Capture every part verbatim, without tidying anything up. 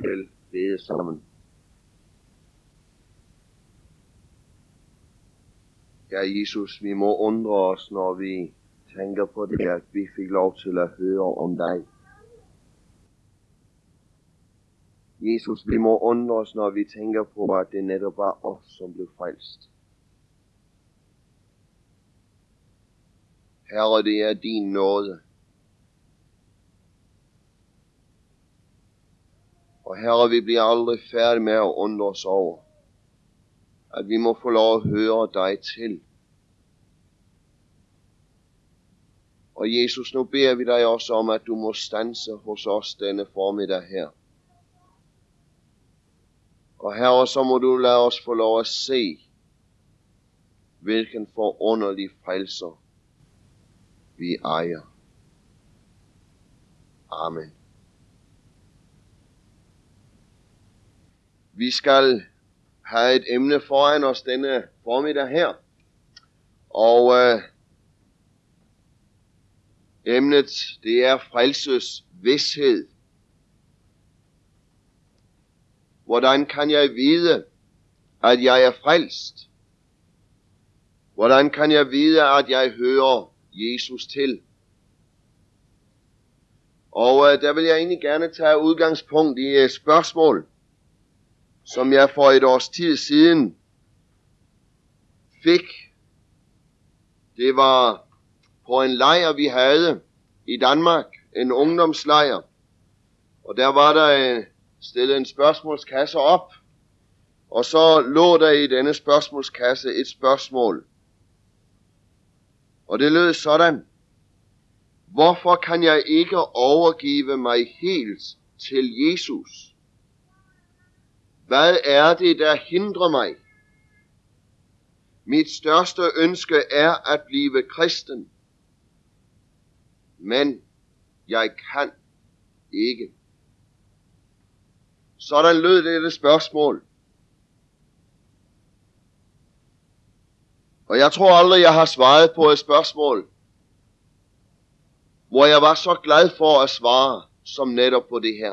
vil bede sammen. Ja, Jesus, vi må undre os, når vi tænker på det, at vi fik lov til at høre om dig. Jesus, vi må undre os, når vi tænker på, at det netop var os, som blev frelst. Herre, det er din nåde. Og Herre, vi bliver aldrig færdige med at undre os over, at vi må få lov at høre dig til. Og Jesus, nu beder vi dig også om, at du må standse hos os denne formiddag her. Og Herre, så må du lade os få lov at se, hvilken forunderlig frelser vi ejer. Amen. Vi skal have et emne foran os denne formiddag her. Og øh, emnet, det er frelses vished. Hvordan kan jeg vide, at jeg er frelst? Hvordan kan jeg vide, at jeg hører Jesus til? Og øh, der vil jeg egentlig gerne tage udgangspunkt i et spørgsmål, som jeg for et års tid siden fik. Det var på en lejr, vi havde i Danmark, en ungdomslejr. Og der var der stillet en spørgsmålskasse op, og så lå der i denne spørgsmålskasse et spørgsmål. Og det lød sådan: hvorfor kan jeg ikke overgive mig helt til Jesus? Hvad er det, der hindrer mig? Mit største ønske er at blive kristen, men jeg kan ikke. Sådan lød dette spørgsmål. Og jeg tror aldrig, jeg har svaret på et spørgsmål, hvor jeg var så glad for at svare, som netop på det her.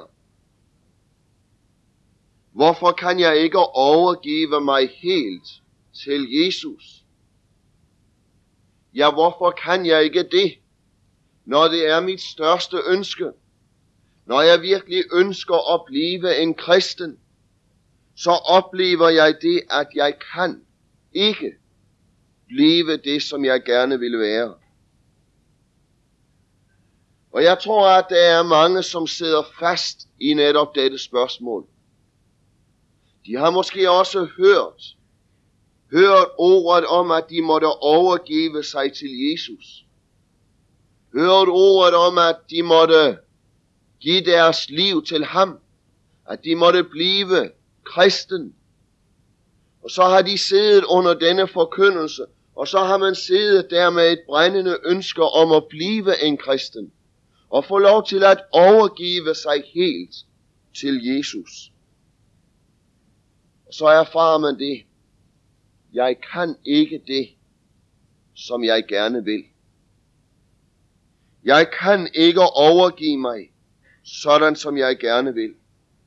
Hvorfor kan jeg ikke overgive mig helt til Jesus? Ja, hvorfor kan jeg ikke det, når det er mit største ønske? Når jeg virkelig ønsker at blive en kristen, så oplever jeg det, at jeg kan ikke blive det, som jeg gerne vil være. Og jeg tror, at der er mange, som sidder fast i netop dette spørgsmål. De har måske også hørt, hørt ordet om, at de måtte overgive sig til Jesus. Hørt ordet om, at de måtte give deres liv til ham. At de måtte blive kristen. Og så har de siddet under denne forkyndelse, og så har man siddet der med et brændende ønske om at blive en kristen. Og få lov til at overgive sig helt til Jesus. Så erfarer man det. Jeg kan ikke det, som jeg gerne vil. Jeg kan ikke overgive mig, sådan som jeg gerne vil.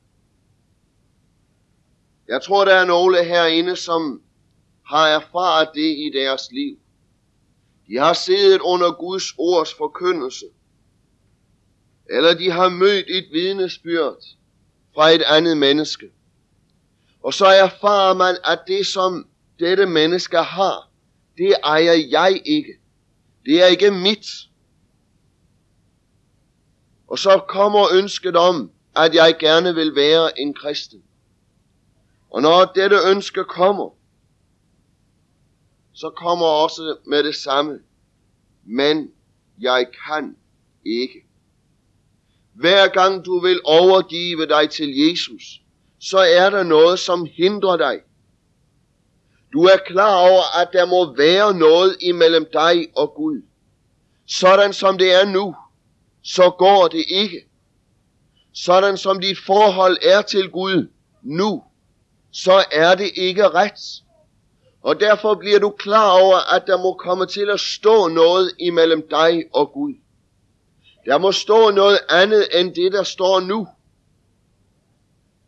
Jeg tror, der er nogle herinde, som har erfaret det i deres liv. De har siddet under Guds ords forkyndelse. Eller de har mødt et vidnesbyrd fra et andet menneske. Og så erfarer man, at det som dette menneske har, det ejer jeg ikke. Det er ikke mit. Og så kommer ønsket om, at jeg gerne vil være en kristen. Og når dette ønske kommer, så kommer også med det samme. Men jeg kan ikke. Hver gang du vil overgive dig til Jesus, så er der noget, som hindrer dig. Du er klar over, at der må være noget imellem dig og Gud. Sådan som det er nu, så går det ikke. Sådan som dit forhold er til Gud nu, så er det ikke ret. Og derfor bliver du klar over, at der må komme til at stå noget imellem dig og Gud. Der må stå noget andet end det, der står nu.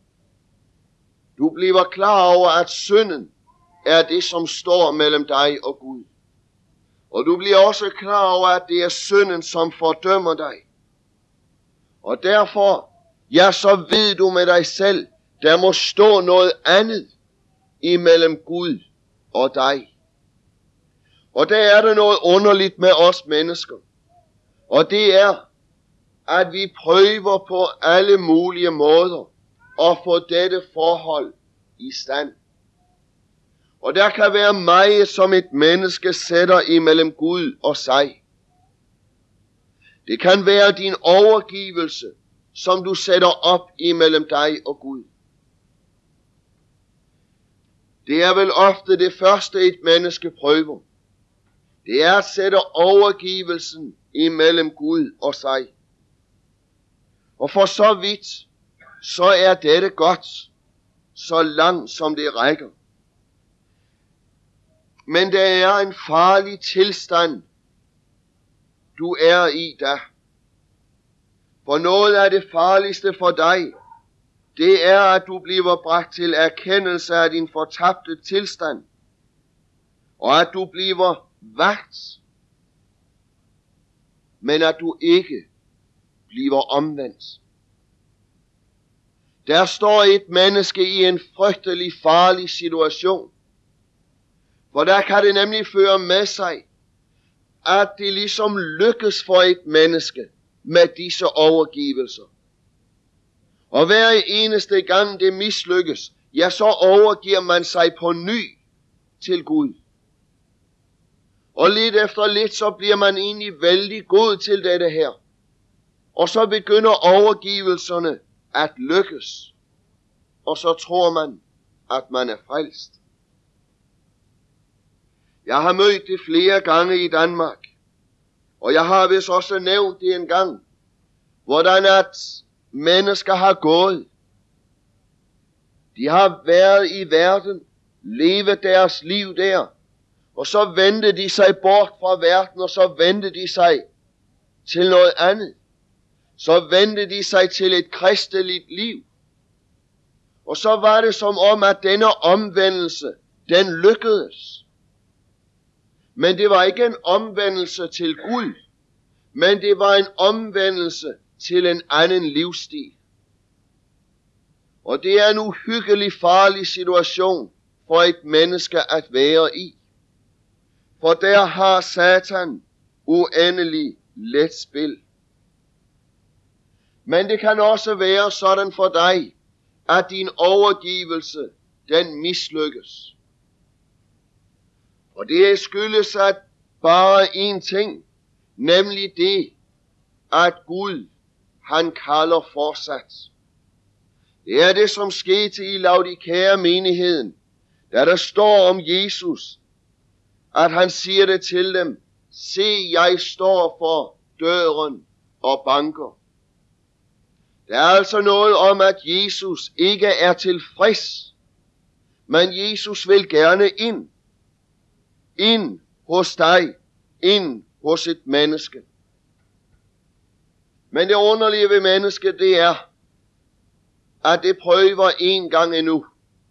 Du bliver klar over, at synden er det, som står mellem dig og Gud. Og du bliver også klar over, at det er synden, som fordømmer dig. Og derfor, ja, så ved du med dig selv, der må stå noget andet imellem Gud og dig. Og der er der noget underligt med os mennesker. Og det er, at vi prøver på alle mulige måder at få dette forhold i stand. Og der kan være meget, som et menneske sætter imellem Gud og sig. Det kan være din overgivelse, som du sætter op imellem dig og Gud. Det er vel ofte det første, et menneske prøver. Det er at sætte overgivelsen imellem Gud og sig. Og for så vidt, så er dette godt, så langt som det rækker. Men der er en farlig tilstand, du er i da. For noget af det farligste for dig, det er, at du bliver bragt til erkendelse af din fortabte tilstand, og at du bliver vagt, men at du ikke bliver omvendt. Der står et menneske i en frygtelig farlig situation, for der kan det nemlig føre med sig, at det ligesom lykkes for et menneske med disse overgivelser. Og hver eneste gang det mislykkes, ja, så overgiver man sig på ny til Gud. Og lidt efter lidt, så bliver man egentlig vældig god til dette her. Og så begynder overgivelserne at lykkes. Og så tror man, at man er frelst. Jeg har mødt det flere gange i Danmark. Og jeg har vist også nævnt det en gang. Hvordan at mennesker har gået. De har været i verden, levet deres liv der. Og så vendte de sig bort fra verden, og så vendte de sig til noget andet. Så vendte de sig til et kristeligt liv. Og så var det som om, at denne omvendelse, den lykkedes. Men det var ikke en omvendelse til Gud, men det var en omvendelse til en anden livsstil. Og det er en uhyggelig farlig situation for et menneske at være i. For der har Satan uendelig let spil. Men det kan også være sådan for dig, at din overgivelse, den mislykkes. Og det skyldes at bare én ting, nemlig det, at Gud, han kalder fortsat. Det er det, som skete i Laodikea menigheden, da der står om Jesus, at han siger det til dem: se, jeg står for døren og banker. Der er altså noget om, at Jesus ikke er tilfreds, men Jesus vil gerne ind. Ind hos dig, ind hos et menneske. Men det underlige ved mennesket, det er, at det prøver en gang endnu.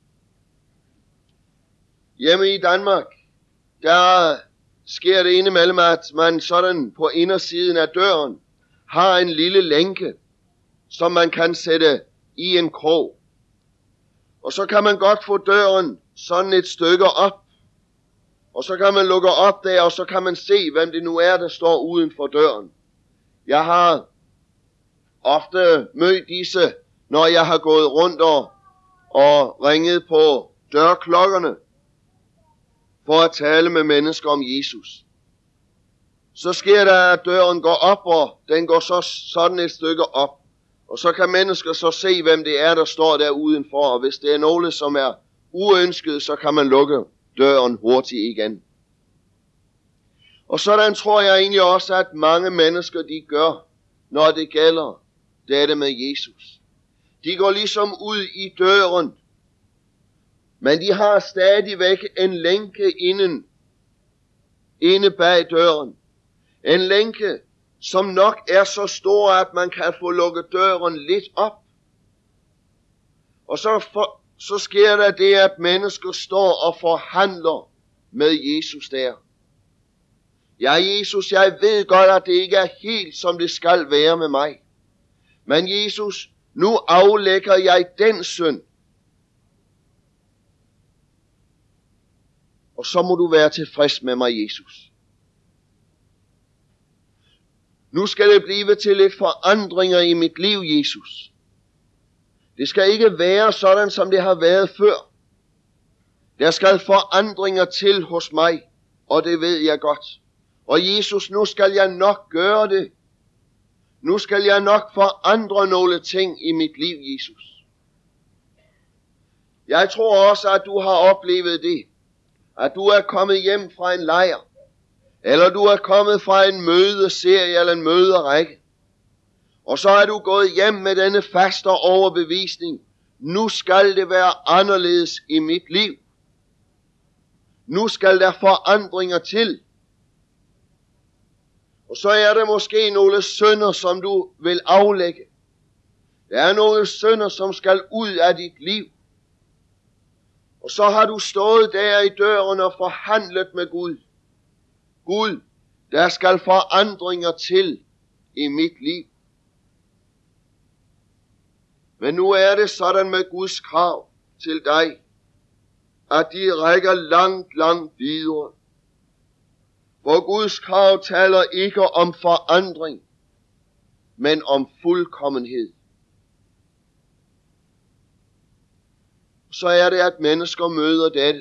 Hjemme i Danmark, der sker det indimellem, at man sådan på indersiden af døren har en lille lænke, som man kan sætte i en krog. Og så kan man godt få døren sådan et stykke op. Og så kan man lukke op der, og så kan man se, hvem det nu er, der står uden for døren. Jeg har ofte mødt disse, når jeg har gået rundt og, og ringet på dørklokkerne for at tale med mennesker om Jesus. Så sker der, at døren går op, og den går så sådan et stykke op. Og så kan mennesker så se, hvem det er, der står der udenfor. Og hvis det er nogle, som er uønskede, så kan man lukke døren hurtigt igen. Og sådan tror jeg egentlig også, at mange mennesker de gør, når det gælder dette med Jesus. De går ligesom ud i døren, men de har stadigvæk en lænke inden, inde bag døren. En lænke, som nok er så stor, at man kan få lukket døren lidt op. Og så for, så sker der det, at mennesker står og forhandler med Jesus der. Ja, Jesus, jeg ved godt, at det ikke er helt, som det skal være med mig. Men Jesus, nu aflægger jeg den synd. Og så må du være tilfreds med mig, Jesus. Nu skal det blive til lidt forandringer i mit liv, Jesus. Det skal ikke være sådan, som det har været før. Der skal forandringer til hos mig, og det ved jeg godt. Og Jesus, nu skal jeg nok gøre det. Nu skal jeg nok forandre nogle ting i mit liv, Jesus. Jeg tror også, at du har oplevet det. At du er kommet hjem fra en lejr. Eller du er kommet fra en mødeserie eller en møderække. Og så er du gået hjem med denne faste overbevisning. Nu skal det være anderledes i mit liv. Nu skal der forandringer til. Og så er der måske nogle synder, som du vil aflægge. Der er nogle synder, som skal ud af dit liv. Og så har du stået der i døren og forhandlet med Gud. Gud, der skal forandringer til i mit liv. Men nu er det sådan med Guds krav til dig, at de rækker langt, langt videre. For Guds krav taler ikke om forandring, men om fuldkommenhed. Så er det, at mennesker møder dette.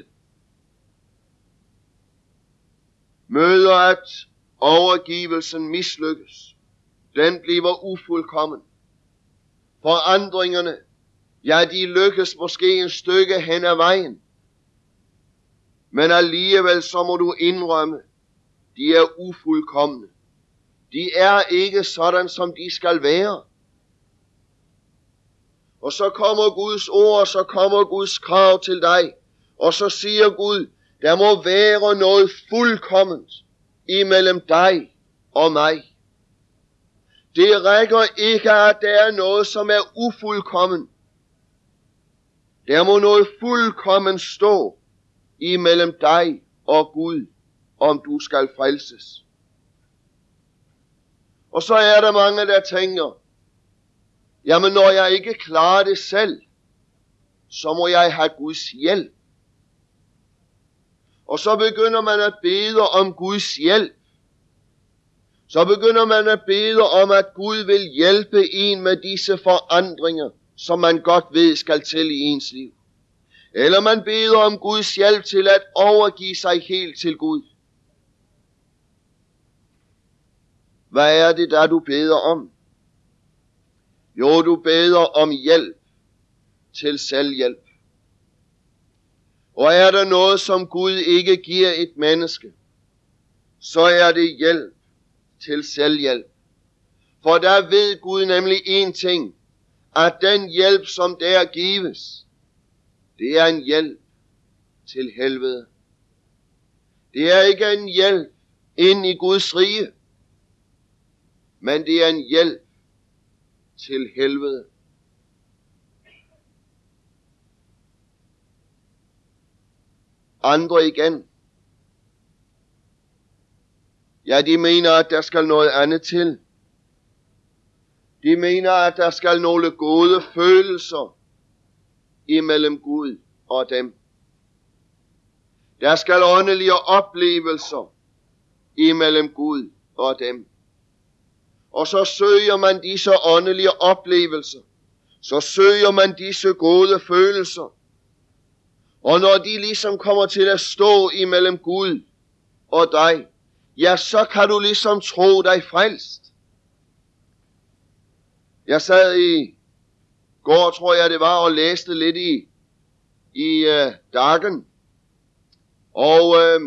Møder, at overgivelsen mislykkes. Den bliver ufuldkommen. Forandringerne, ja, de lykkes måske en stykke hen ad vejen. Men alligevel så må du indrømme, de er ufuldkomne. De er ikke sådan, som de skal være. Og så kommer Guds ord, og så kommer Guds krav til dig. Og så siger Gud, der må være noget fuldkomment imellem dig og mig. Det rækker ikke, at der er noget, som er ufuldkommen. Der må noget fuldkommen stå imellem dig og Gud, om du skal frelses. Og så er der mange, der tænker, jamen når jeg ikke klarer det selv, så må jeg have Guds hjælp. Og så begynder man at bede om Guds hjælp. Så begynder man at bede om, at Gud vil hjælpe en med disse forandringer, som man godt ved skal til i ens liv. Eller man beder om Guds hjælp til at overgive sig helt til Gud. Hvad er det, der du beder om? Jo, du beder om hjælp til selvhjælp. Og er der noget, som Gud ikke giver et menneske, så er det hjælp til selvhjælp. For der ved Gud nemlig en ting, at den hjælp, som der gives, det er en hjælp til helvede. Det er ikke en hjælp ind i Guds rige, men det er en hjælp til helvede. Andre igen, ja, de mener, at der skal noget andet til. De mener, at der skal nogle gode følelser imellem Gud og dem. Der skal åndelige oplevelser imellem Gud og dem. Og så søger man disse åndelige oplevelser. Så søger man disse gode følelser. Og når de ligesom kommer til at stå imellem Gud og dig, ja, så kan du ligesom tro dig frelst. Jeg sad i går, tror jeg det var, og læste lidt i, i uh, Dagen. Og uh,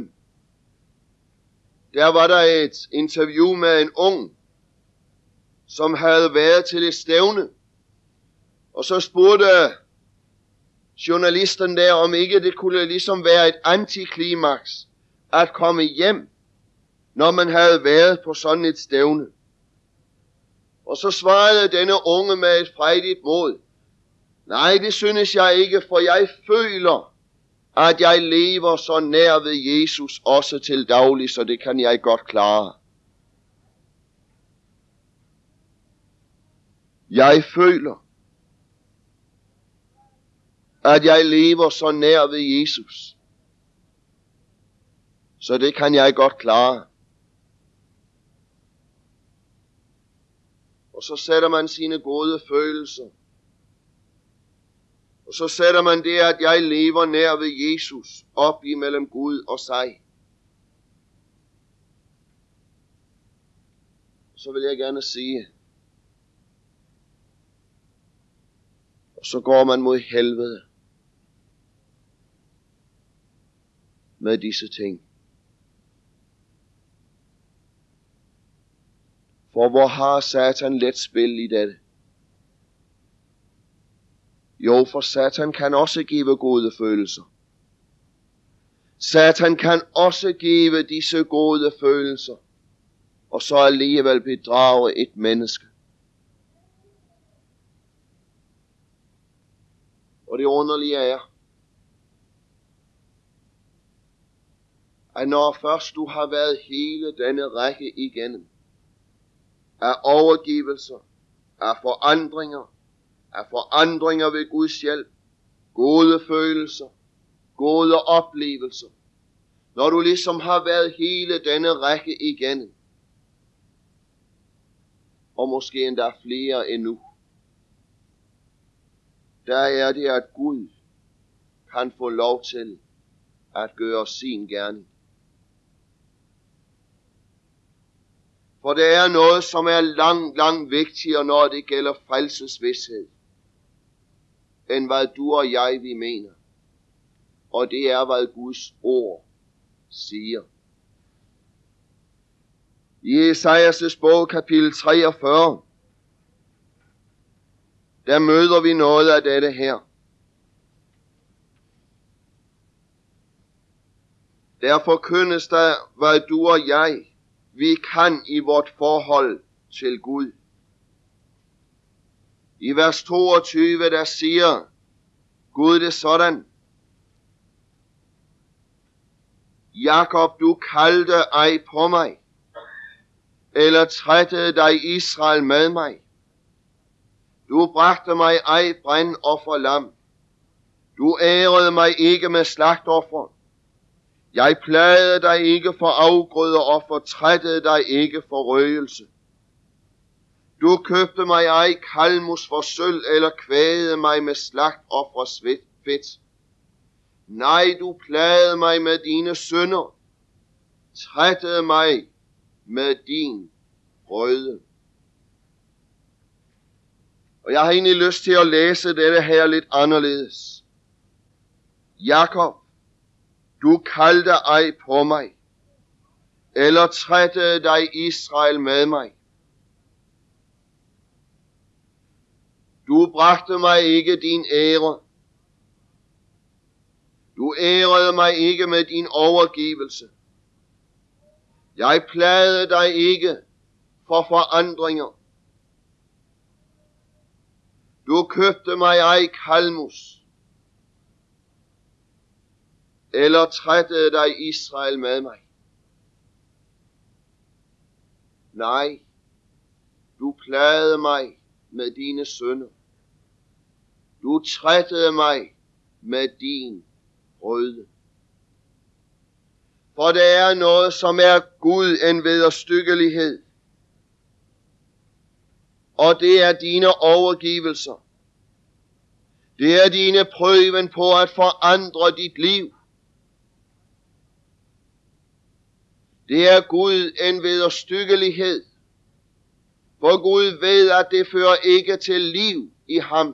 der var der et interview med en ung, som havde været til et stævne. Og så spurgte journalisten der, om ikke det kunne ligesom være et antiklimaks at komme hjem, når man havde været på sådan et stævne. Og så svarede denne unge med et frejdigt mod, Nej, det synes jeg ikke, for jeg føler, at jeg lever så nær ved Jesus også til daglig, så det kan jeg godt klare. Jeg føler, at jeg lever så nær ved Jesus, så det kan jeg godt klare. Og så sætter man sine gode følelser. Og så sætter man det, at jeg lever nær ved Jesus, op imellem Gud og sig. Så vil jeg gerne sige, og så går man mod helvede med disse ting. For hvor har Satan let spil i dette? Jo, for Satan kan også give gode følelser. Satan kan også give disse gode følelser, og så alligevel bedrage et menneske. Og det underlige er, at når først du har været hele denne række igennem, af overgivelser, af forandringer, af forandringer ved Guds hjælp, gode følelser, gode oplevelser, når du ligesom har været hele denne række igennem, og måske endda flere endnu, der er det, at Gud kan få lov til at gøre sin gerning. For det er noget, som er langt, langt vigtigere, når det gælder frelsesvidshed, end hvad du og jeg, vi mener. Og det er, hvad Guds ord siger. I Esajas' bog, kapitel treogfyrre, der møder vi noget af dette her. Derfor kønnes der, hvad du og jeg, vi kan i vort forhold til Gud. I vers toogtyve, der siger Gud det sådan: Jakob, du kaldte ej på mig, eller trættede dig Israel med mig. Du bragte mig ej brændoffer lam. Du ærede mig ikke med slagtoffer. Jeg plagede dig ikke for afgrødeoffer, trættede dig ikke for røgelse. Du købte mig ej kalmus for sølv, eller kvægede mig med slagtoffers fedt. Nej, du plagede mig med dine synder, trættede mig med din brøde. Og jeg har egentlig lyst til at læse dette her lidt anderledes. Jakob, du kaldte ej på mig, eller trættede dig Israel med mig. Du bragte mig ikke din ære. Du ærede mig ikke med din overgivelse. Jeg plagede dig ikke for forandringer. Du købte mig ej kalmus, eller trættede dig Israel med mig. Nej, du plagede mig med dine synder. Du trættede mig med din brøde. For det er noget, som er Gud en vederstyggelighed. Og det er dine overgivelser. Det er dine prøven på at forandre dit liv. Det er Gud en vederstyggelighed. For Gud ved, at det fører ikke til liv i ham.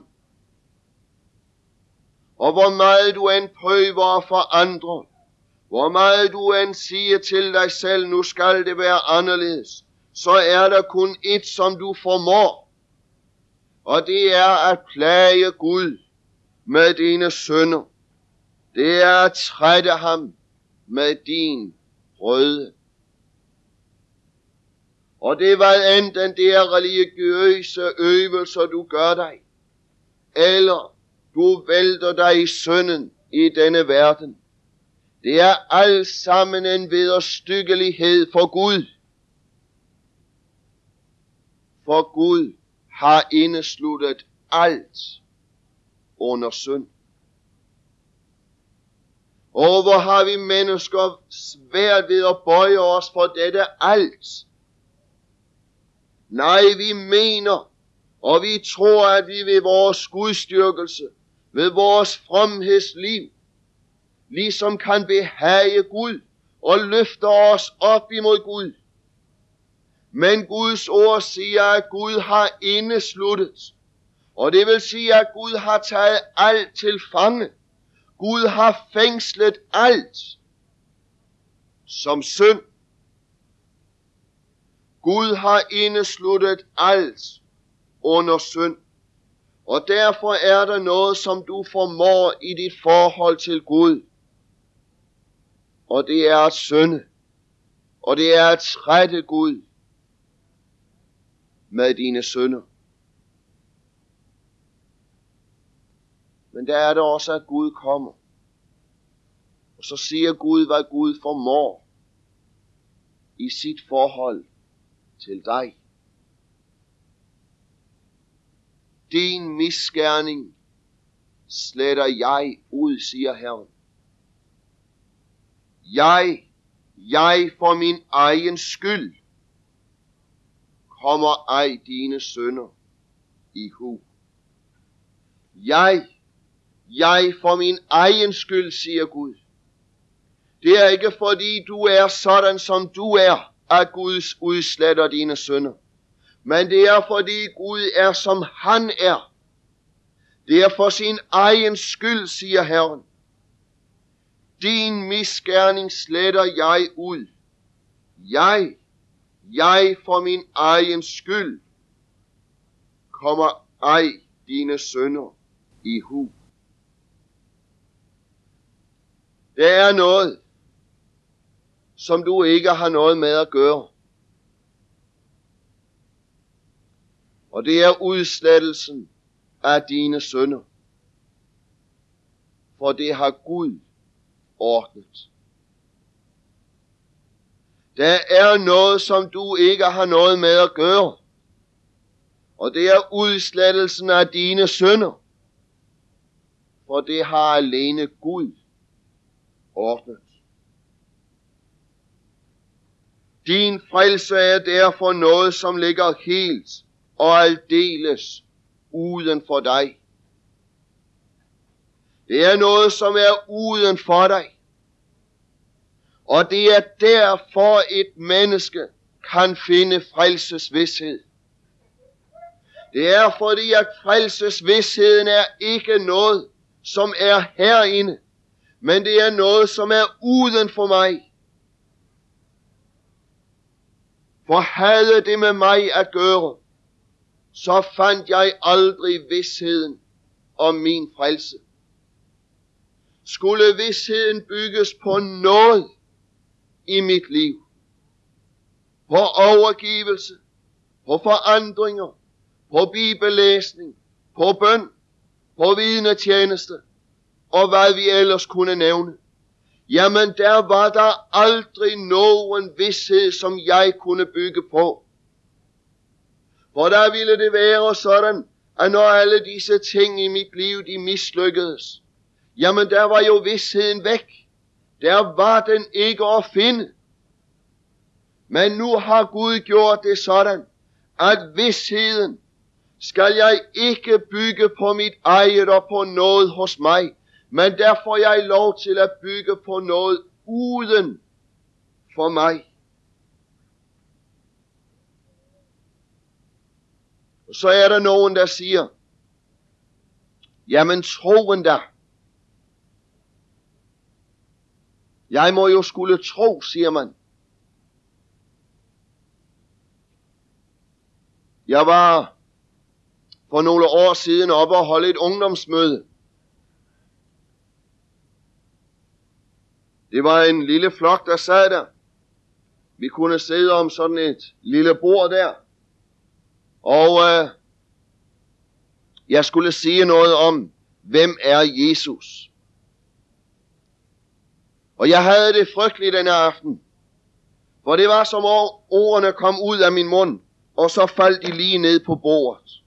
Og hvor meget du end prøver at forandre, hvor meget du end siger til dig selv, nu skal det være anderledes, så er der kun et, som du formår. Og det er at plage Gud med dine synder. Det er at trætte ham med din brøde. Og det var enten det er religiøse øvelser, du gør dig, eller du vælter dig i synden i denne verden. Det er alt sammen en vederstyggelighed for Gud. For Gud har indesluttet alt under synd. Og hvor har vi mennesker svært ved at bøje os for dette alt? Nej, vi mener, og vi tror, at vi ved vores gudstyrkelse, ved vores fromhedsliv, ligesom kan behage Gud og løfte os op imod Gud. Men Guds ord siger, at Gud har indesluttet, og det vil sige, at Gud har taget alt til fange. Gud har fængslet alt som synd. Gud har indesluttet alt under synd. Og derfor er der noget, som du formår i dit forhold til Gud. Og det er at synde. Og det er at trætte Gud med dine synder. Men der er det også, at Gud kommer. Og så siger Gud, hvad Gud formår i sit forhold til dig. Din misgerning sletter jeg ud, siger Herren. Jeg, jeg for min egen skyld, kommer ej dine synder i hu. Jeg, jeg for min egen skyld, siger Gud. Det er ikke fordi du er sådan som du er, at Gud udsletter dine synder. Men det er fordi Gud er som han er. Det er for sin egen skyld, siger Herren. Din misgerning sletter jeg ud. Jeg, jeg for min egen skyld, kommer ej dine synder i hu. Det er noget, som du ikke har noget med at gøre. Og det er udslettelsen af dine synder. For det har Gud ordnet. Der er noget, som du ikke har noget med at gøre. Og det er udslettelsen af dine synder. For det har alene Gud ordnet. Din frelse er derfor noget, som ligger helt og aldeles uden for dig. Det er noget, som er uden for dig. Og det er derfor et menneske kan finde frelsesvidshed. Det er fordi, at frelsesvidsheden er ikke noget, som er herinde, men det er noget, som er uden for mig. For havde det med mig at gøre, så fandt jeg aldrig vidsheden om min frelse. Skulle vidsheden bygges på noget i mit liv, på overgivelse, på forandringer, på bibellæsning, på bøn, på vidnetjeneste, og hvad vi ellers kunne nævne, jamen der var der aldrig nogen vidshed, som jeg kunne bygge på. For der ville det være sådan, at når alle disse ting i mit liv, de mislykkedes, jamen der var jo vidsheden væk. Der var den ikke at finde. Men nu har Gud gjort det sådan, at vidsheden skal jeg ikke bygge på mit eget og på noget hos mig, men der får jeg lov til at bygge på noget uden for mig. Og så er der nogen, der siger, jamen troen da. Jeg må jo skulle tro, siger man. Jeg var for nogle år siden oppe og holde et ungdomsmøde. Det var en lille flok, der sad der. Vi kunne sidde om sådan et lille bord der. Og øh, jeg skulle sige noget om hvem er Jesus? Og jeg havde det frygteligt denne aften, for det var som om ordene kom ud af min mund, og så faldt de lige ned på bordet.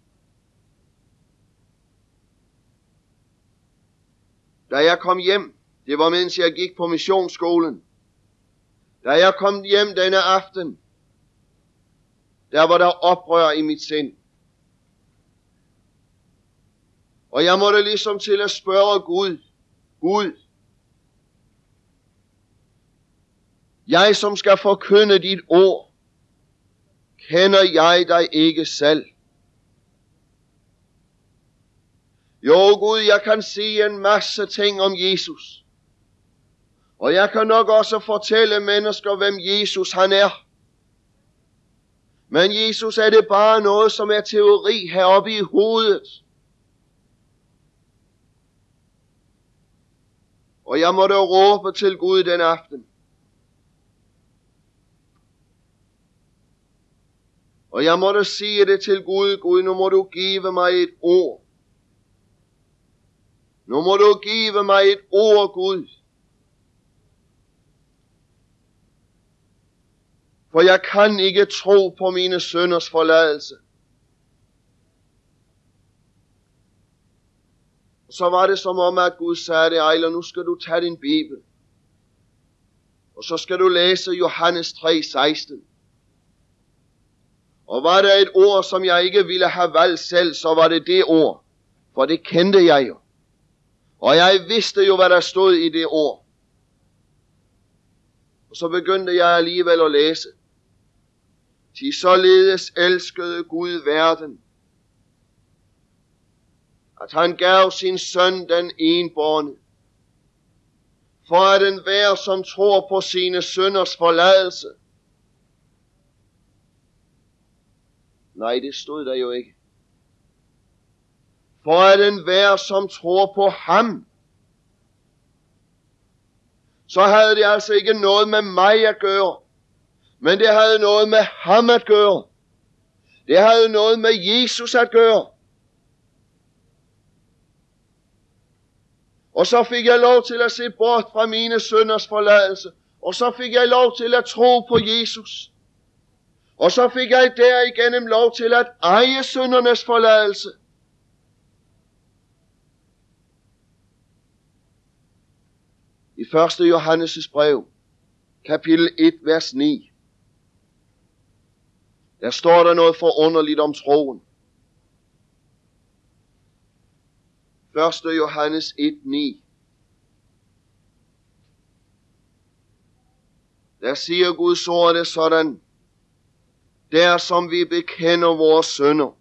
Da jeg kom hjem, det var mens jeg gik på missionsskolen, da jeg kom hjem denne aften, der var der oprør i mit sind. Og jeg måtte ligesom til at spørge Gud, Gud, jeg som skal forkynde dit ord, kender jeg dig ikke selv? Jo Gud, jeg kan sige en masse ting om Jesus. Og jeg kan nok også fortælle mennesker, hvem Jesus han er. Men Jesus, er det bare noget, som er teori heroppe i hovedet? Og jeg måtte råbe til Gud den aften. Og jeg måtte sige det til Gud, Gud, nu må du give mig et ord. Nu må du give mig et ord, Gud. For jeg kan ikke tro på mine synders forladelse. Og så var det som om, at Gud sagde det, Ejler, nu skal du tage din bibel. Og så skal du læse Johannes tre seksten. Og var der et ord, som jeg ikke ville have valgt selv, så var det det ord. For det kendte jeg jo. Og jeg vidste jo, hvad der stod i det ord. Og så begyndte jeg alligevel at læse. Til således elskede Gud verden, at han gav sin søn den enbårne, for at enhver, som tror på sine synders forladelse. Nej, det stod der jo ikke. For at enhver, som tror på ham. Så havde det altså ikke noget med mig at gøre, men det havde noget med ham at gøre. Det havde noget med Jesus at gøre. Og så fik jeg lov til at se bort fra mine synders forladelse. Og så fik jeg lov til at tro på Jesus. Og så fik jeg derigennem lov til at eje syndernes forladelse. I første Johannes' brev, kapitel et, vers ni, der står der noget forunderligt om troen. første Johannes et, ni. Der siger Guds ord det sådan: der som vi bekender vores synder,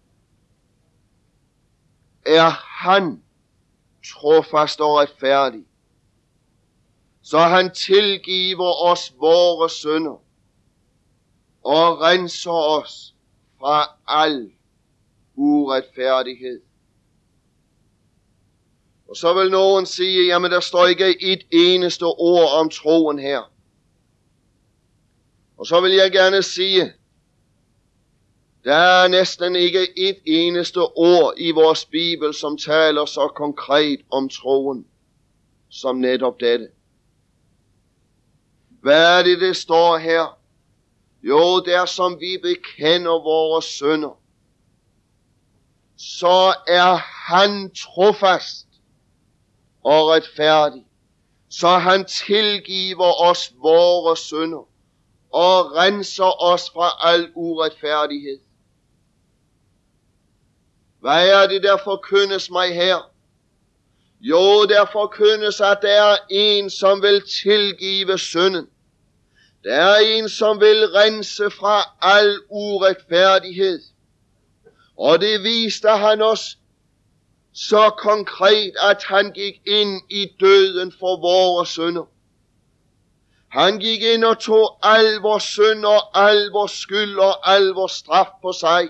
er han trofast og retfærdig, så han tilgiver os vores synder og renser os fra al uretfærdighed. Og så vil nogen sige, jamen der står ikke et eneste ord om troen her. Og så vil jeg gerne sige, der er næsten ikke et eneste ord i vores Bibel, som taler så konkret om troen, som netop dette. Hvad er det, det står her? Jo, der som vi bekender vores synder, så er han trofast og retfærdig, så han tilgiver os vores synder og renser os fra al uretfærdighed. Hvad er det, der forkyndes mig her? Jo, der forkyndes, at der er en, som vil tilgive synden. Der er en, som vil rense fra al uretfærdighed. Og det viste han os så konkret, at han gik ind i døden for vores synder. Han gik ind og tog al vores synd og al vores skyld og al vores straf på sig.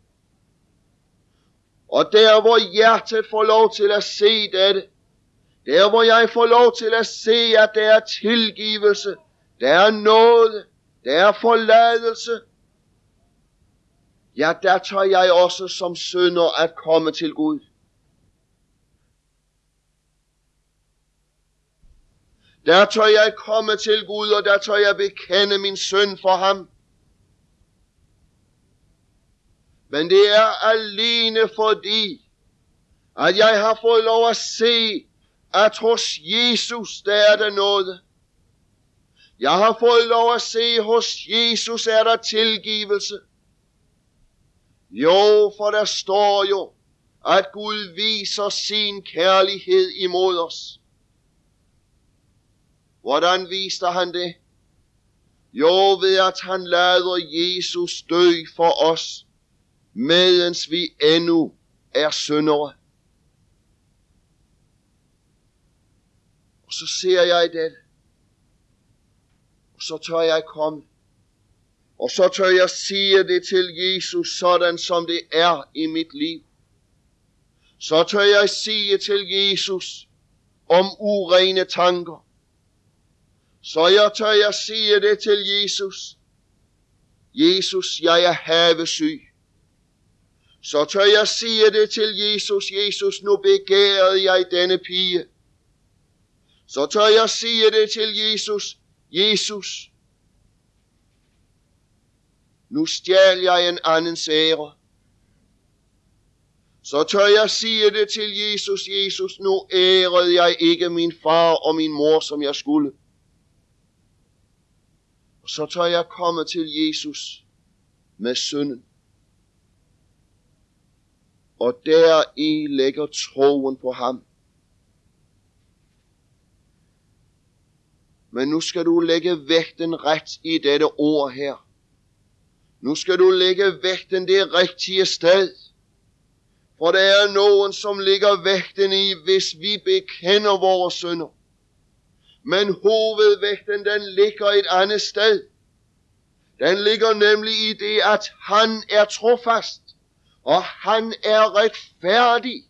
Og der hvor hjertet får lov til at se dette, der hvor jeg får lov til at se, at der er tilgivelse, der er nåde, der er forladelse, ja, der tør jeg også som synder at komme til Gud. Der tør jeg komme til Gud, og der tør jeg bekende min synd for ham. Men det er alene fordi, at jeg har fået lov at se, at hos Jesus der er der noget. Jeg har fået lov at se, hos Jesus er der tilgivelse. Jo, for der står jo, at Gud viser sin kærlighed imod os. Hvordan viste han det? Jo, ved at han lader Jesus dø for os, medens vi endnu er syndere. Og så ser jeg det. Og så tør jeg komme. Og så tør jeg sige det til Jesus, sådan som det er i mit liv. Så tør jeg sige til Jesus om urene tanker. Så jeg tør jeg sige det til Jesus. Jesus, jeg er havesyg. Så tør jeg sige det til Jesus. Jesus, nu begærede jeg denne pige. Så tør jeg sige det til Jesus. Jesus, nu stjal jeg en andens ære. Så tør jeg sige det til Jesus. Jesus, nu ærede jeg ikke min far og min mor, som jeg skulle. Og så tør jeg komme til Jesus med synden. Og deri lægger troen på ham. Men nu skal du lægge vægten ret i dette ord her. Nu skal du lægge vægten det rigtige sted. For der er nogen, som lægger vægten i, hvis vi bekender vores synder. Men hovedvægten, den ligger et andet sted. Den ligger nemlig i det, at han er trofast. Og han er retfærdig.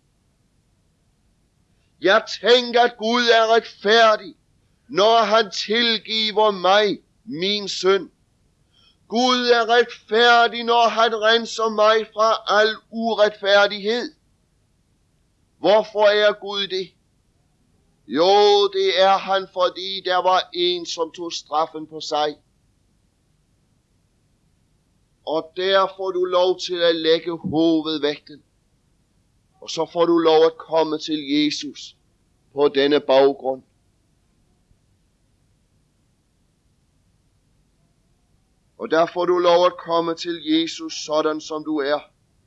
Jeg tænker, at Gud er retfærdig, når han tilgiver mig min synd. Gud er retfærdig, når han renser mig fra al uretfærdighed. Hvorfor er Gud det? Jo, det er han, fordi der var en, som tog straffen på sig. Og der får du lov til at lægge hovedvægten. Og så får du lov at komme til Jesus på denne baggrund. Og der får du lov at komme til Jesus sådan som du er.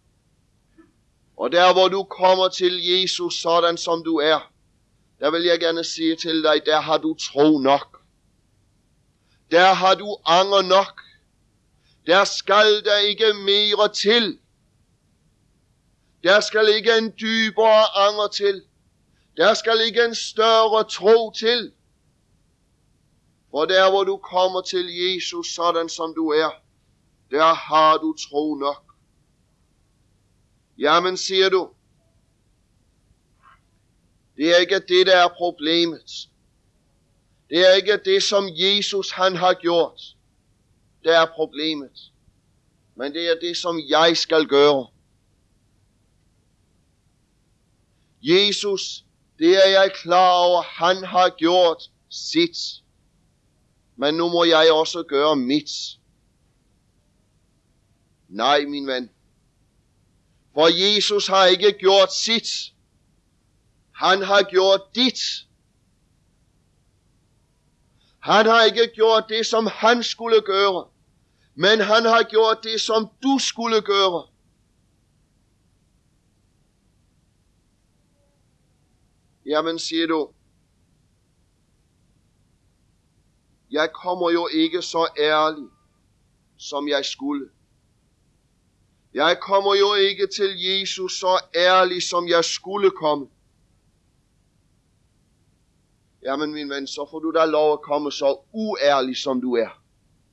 Og der hvor du kommer til Jesus sådan som du er, der vil jeg gerne sige til dig, der har du tro nok. Der har du anger nok. Der skal der ikke mere til. Der skal ikke en dybere anger til. Der skal ikke en større tro til. For der hvor du kommer til Jesus sådan som du er, der har du tro nok. Jamen siger du, det er ikke det der er problemet. Det er ikke det som Jesus han har gjort. Det er problemet. Men det er det som jeg skal gøre. Jesus, det er jeg klar over, han har gjort sit. Men nu må jeg også gøre mit. Nej, min ven. For Jesus har ikke gjort sit. Han har gjort dit. Han har ikke gjort det, som han skulle gøre. Men han har gjort det, som du skulle gøre. Jamen, siger du, jeg kommer jo ikke så ærlig, som jeg skulle. Jeg kommer jo ikke til Jesus så ærlig, som jeg skulle komme. Jamen min ven, så får du da lov at komme så uærlig, som du er.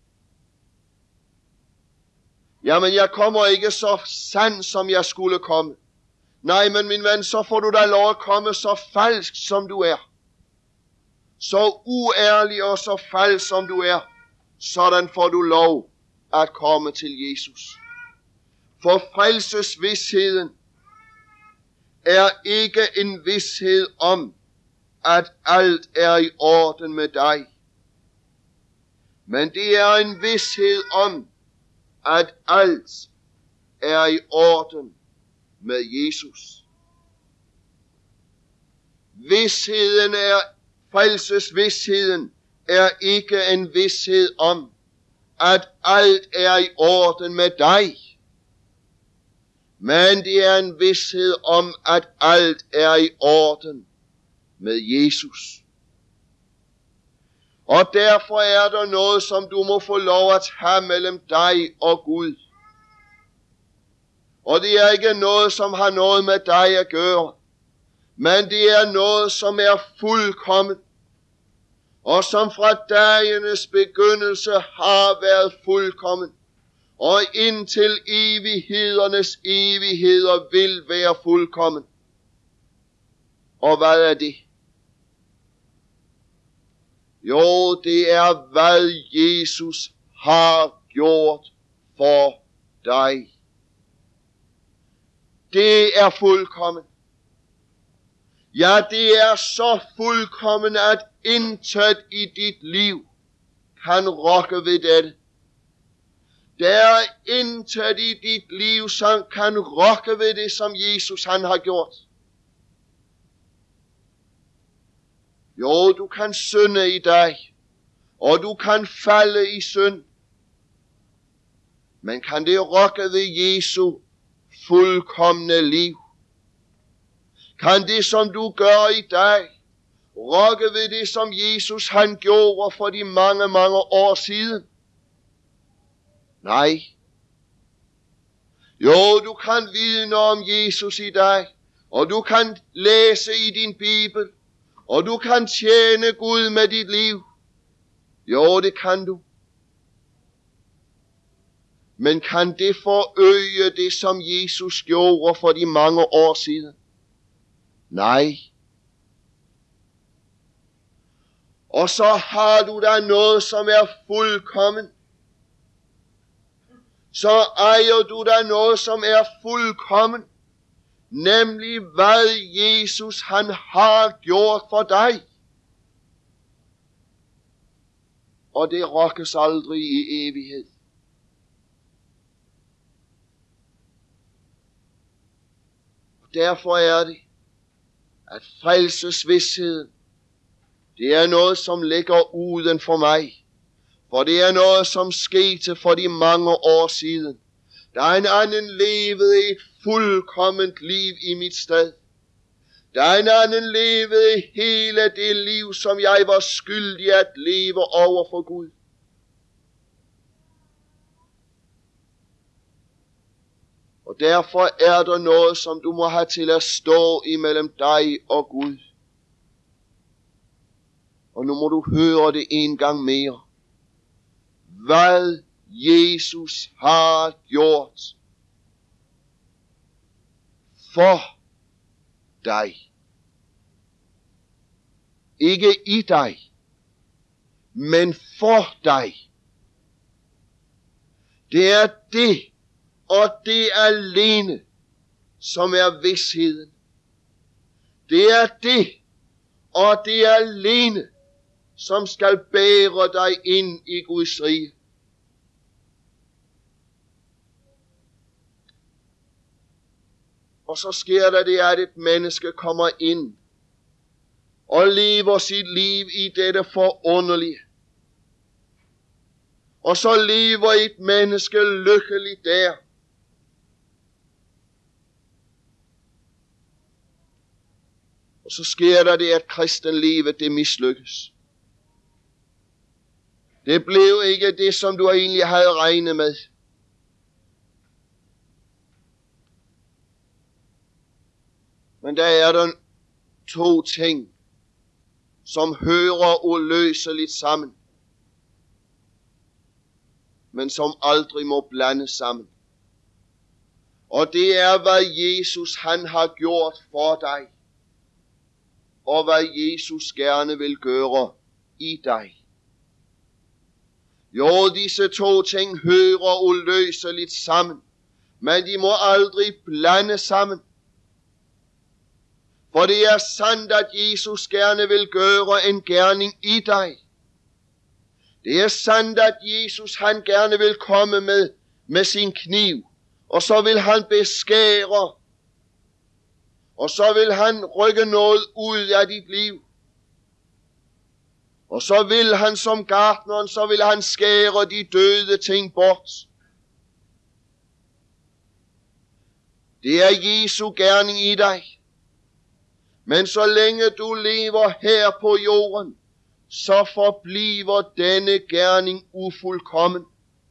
Jamen jeg kommer ikke så sand, som jeg skulle komme. Nej, men min ven, så får du da lov at komme så falsk, som du er. Så uærlig og så falsk, som du er. Sådan får du lov at komme til Jesus. For frelsesvidsheden er ikke en vidshed om, at alt er i orden med dig. Men det er en vished om, at alt er i orden med Jesus. Visheden er, frelsesvisheden er ikke en vished om, at alt er i orden med dig. Men det er en vished om, at alt er i orden med Jesus. Og derfor er der noget, som du må få lov at have mellem dig og Gud. Og det er ikke noget, som har noget med dig at gøre, men det er noget, som er fuldkommen, og som fra dagenes begyndelse har været fuldkommen, og indtil evighedernes evigheder vil være fuldkommen. Og hvad er det? Jo, det er, hvad Jesus har gjort for dig. Det er fuldkommen. Ja, det er så fuldkommen, at intet i dit liv kan rokke ved dette. Der er intet i dit liv, som kan rokke ved det, som Jesus han har gjort. Jo, du kan synde i dag, og du kan falde i synd. Men kan det rokke ved Jesu fuldkomne liv? Kan det, som du gør i dag, rokke ved det, som Jesus han gjorde for de mange, mange år siden? Nej. Jo, du kan vidne om Jesus i dag, og du kan læse i din Bibel, og du kan tjene Gud med dit liv. Jo, det kan du. Men kan det forøge det, som Jesus gjorde for de mange år siden? Nej. Og så har du der noget, som er fuldkommen. Så ejer du der noget, som er fuldkommen. Nemlig hvad Jesus han har gjort for dig. Og det rokkes aldrig i evighed. Derfor er det, at frelsesvidsheden, det er noget, som ligger uden for mig. For det er noget, som skete for de mange år siden. Der er en anden levede et fuldkomment liv i mit sted. Der er en anden levede hele det liv, som jeg var skyldig at leve over for Gud. Og derfor er der noget, som du må have til at stå imellem dig og Gud. Og nu må du høre det en gang mere. Hvad Jesus har gjort for dig. Ikke i dig, men for dig. Det er det, og det alene, som er vidsheden. Det er det, og det alene, som skal bære dig ind i Guds rige. Og så sker der det, at et menneske kommer ind og lever sit liv i dette forunderlige. Og så lever et menneske lykkeligt der. Og så sker der det, at kristenlivet det mislykkes. Det blev ikke det, som du egentlig havde regnet med. Men der er der to ting, som hører uløseligt sammen, men som aldrig må blandes sammen. Og det er, hvad Jesus han har gjort for dig, og hvad Jesus gerne vil gøre i dig. Jo, disse to ting hører uløseligt sammen, men de må aldrig blande sammen. For det er sandt, at Jesus gerne vil gøre en gerning i dig. Det er sandt, at Jesus han gerne vil komme med, med sin kniv, og så vil han beskære, og så vil han rykke noget ud af dit liv. Og så vil han som gartneren, så vil han skære de døde ting bort. Det er Jesu gerning i dig. Men så længe du lever her på jorden, så forbliver denne gerning ufuldkommen.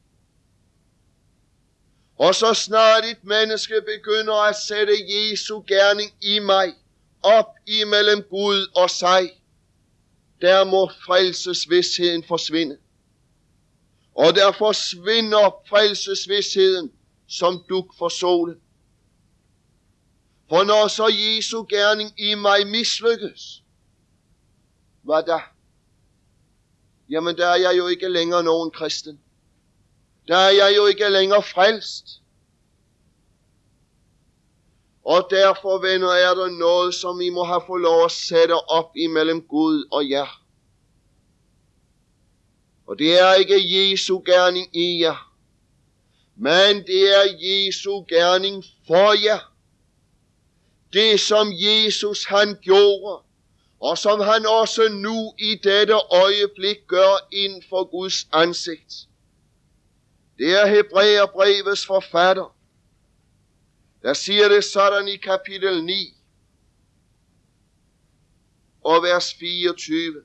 Og så snart et menneske begynder at sætte Jesu gerning i mig, op imellem Gud og sig, der må frelsesvidsheden forsvinde. Og der forsvinder frelsesvidsheden som dug for solen. For når så Jesu gerning i mig mislykkes, hvad da? Jamen der er jeg jo ikke længere nogen kristen. Der er jeg jo ikke længere frelst. Og derfor, venner, er der noget, som I må have fået lov at sætte op imellem Gud og jer. Og det er ikke Jesu gerning i jer, men det er Jesu gerning for jer. Det som Jesus han gjorde, og som han også nu i dette øjeblik gør inden for Guds ansigt. Det er Hebræerbrevets forfatter, der siger det sådan i kapitel ni og vers fireogtyve.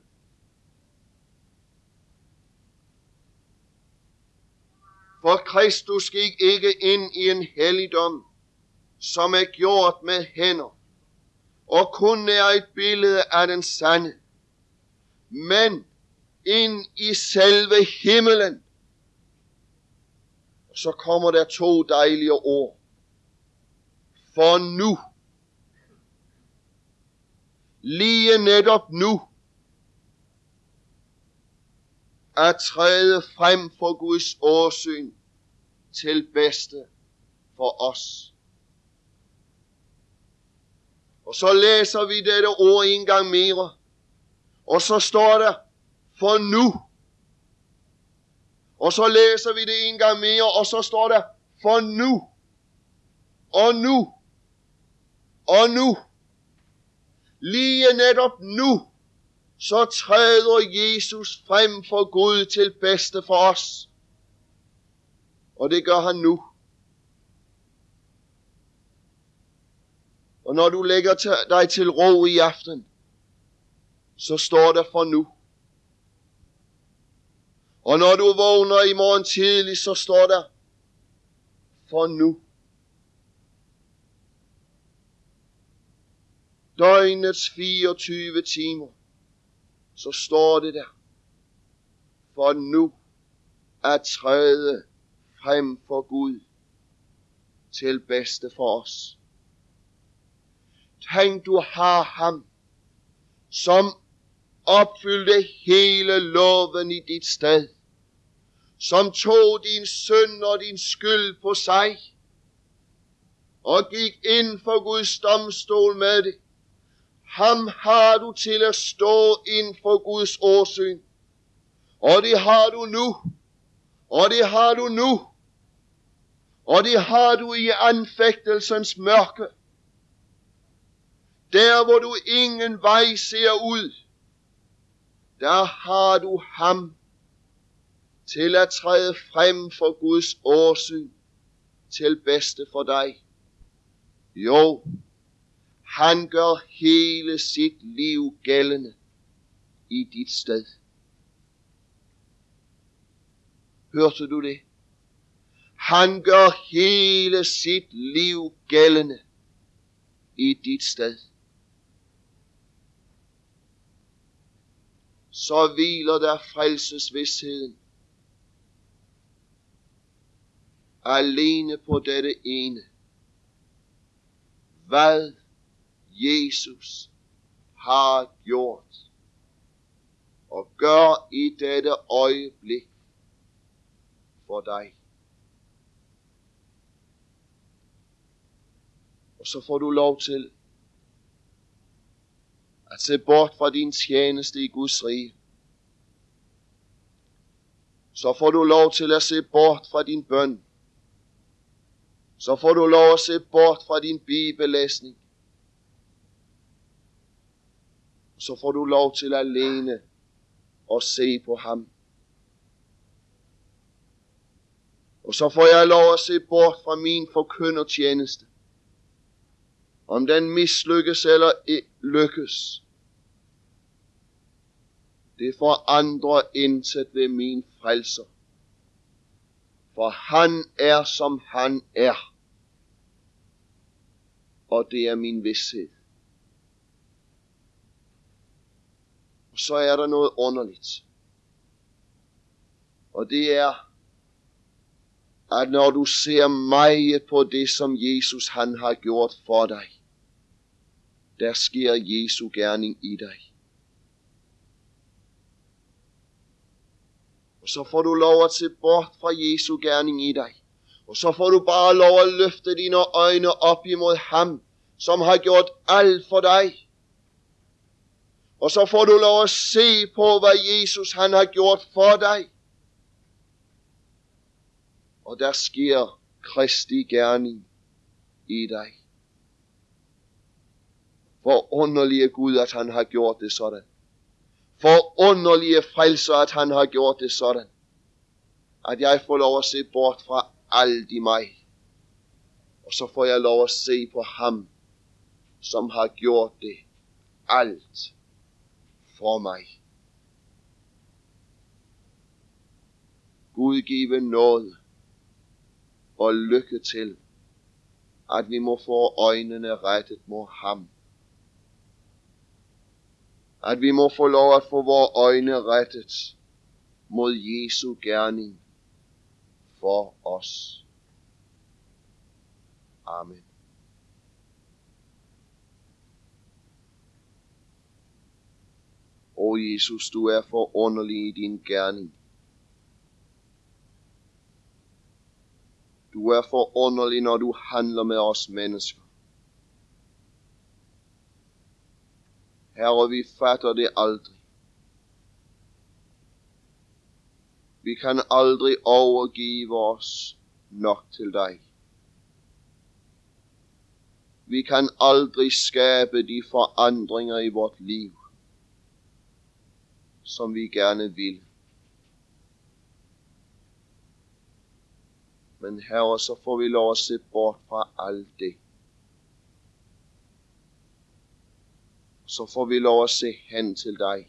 For Kristus gik ikke ind i en helligdom, som er gjort med hænder, og kun er et billede af den sande, men ind i selve himmelen. Og så kommer der to dejlige ord. For nu, lige netop nu, at træde frem for Guds åsyn til bedste for os. Og så læser vi dette ord en gang mere, og så står der, for nu. Og så læser vi det en gang mere, og så står der, for nu. Og nu. Og nu. Lige netop nu, så træder Jesus frem for Gud til bedste for os. Og det gør han nu. Og når du lægger dig til ro i aften, så står der for nu. Og når du vågner i morgen tidlig, så står der for nu. Døgnets fireogtyve timer, så står det der. For nu at træde frem for Gud til bedste for os. Tænk, du har ham, som opfyldte hele loven i dit sted, som tog din synd og din skyld på sig, og gik ind for Guds domstol med det. Ham har du til at stå ind for Guds åsyn, og det har du nu, og det har du nu, og det har du i anfægtelsens mørke. Der hvor du ingen vej ser ud, der har du ham til at træde frem for Guds åsyn til bedste for dig. Jo, han gør hele sit liv gældende i dit sted. Hørte du det? Han gør hele sit liv gældende i dit sted. Så hviler der frelsesvidsheden alene på dette ene. Hvad Jesus har gjort og gør i dette øjeblik for dig. Og så får du lov til at se bort fra din tjeneste i Guds rige, så får du lov til at se bort fra din bøn. Så får du lov at se bort fra din bibellæsning. Så får du lov til alene at se på ham. Og så får jeg lov at se bort fra min forkyndertjeneste. Om den mislykkes eller lykkes, det forandrer intet ved min frelser. For han er som han er. Og det er min vished. Og så er der noget underligt. Og det er, at når du ser meget på det, som Jesus han har gjort for dig, der sker Jesu gerning i dig. Og så får du lov at se bort fra Jesu gerning i dig. Og så får du bare lov at løfte dine øjne op imod ham, som har gjort alt for dig. Og så får du lov at se på, hvad Jesus han har gjort for dig. Og der sker Kristi gerning i dig. Hvor underlig er Gud, at han har gjort det sådan. For underlige frelser, at han har gjort det sådan, at jeg får lov at se bort fra alt i mig, og så får jeg lov at se på ham, som har gjort det alt for mig. Gud give nåde og lykke til, at vi må få øjnene rettet mod ham. At vi må få lov at få vores øjne rettet mod Jesu gerning for os. Amen. O Jesus, du er forunderlig i din gerning. Du er forunderlig, når du handler med os mennesker. Herre, vi fatter det aldrig. Vi kan aldrig overgive os nok til dig. Vi kan aldrig skabe de forandringer i vort liv, som vi gerne vil. Men Herre, så får vi lov at se bort fra alt det. Så får vi lov at se hen til dig.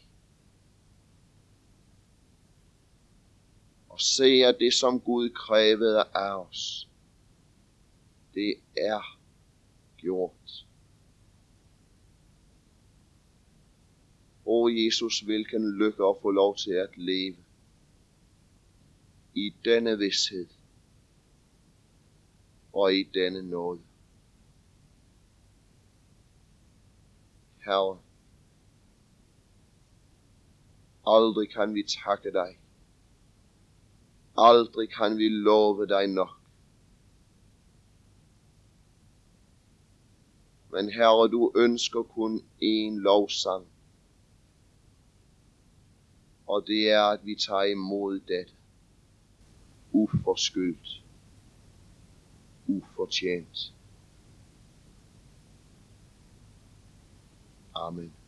Og se, at det som Gud krævede af os, det er gjort. O Jesus, hvilken lykke at få lov til at leve i denne vished og i denne nåde. Herre, aldrig kan vi takke dig. Aldrig kan vi love dig nok. Men Herre, du ønsker kun én lovsang. Og det er, at vi tager imod dette. Uforskyldt. Ufortjent. Amen.